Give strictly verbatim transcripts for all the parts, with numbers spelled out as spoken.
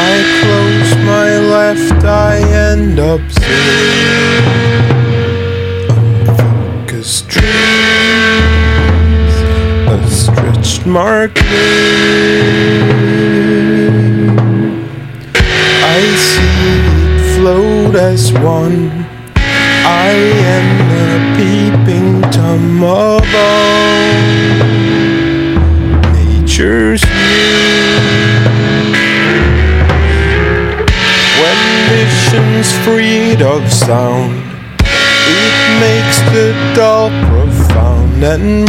I close my left eye and observe unfocused trees, a stretched mark there. I see it float as one. I am the peeping Tom above nature's when vision's freed of sound, it makes the dull profound and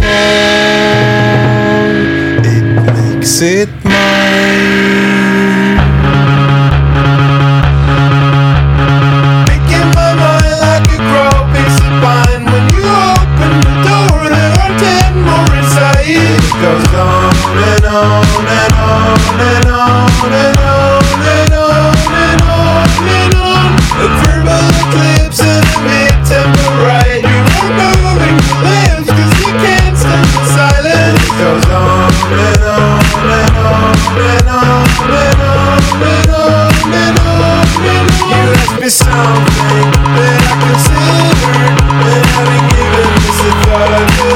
more, it makes it mine. Making my mind like a grow piece of pine. When you open the door, there are ten more inside. It goes on and on and on and on and on and on and on and on. A verbal eclipse and a mid-tempo ride. You are moving the lips cause you can't stand the silence. It goes on and on and on and on and on and on and on and on. You ask me something that I consider, and having given this a thought,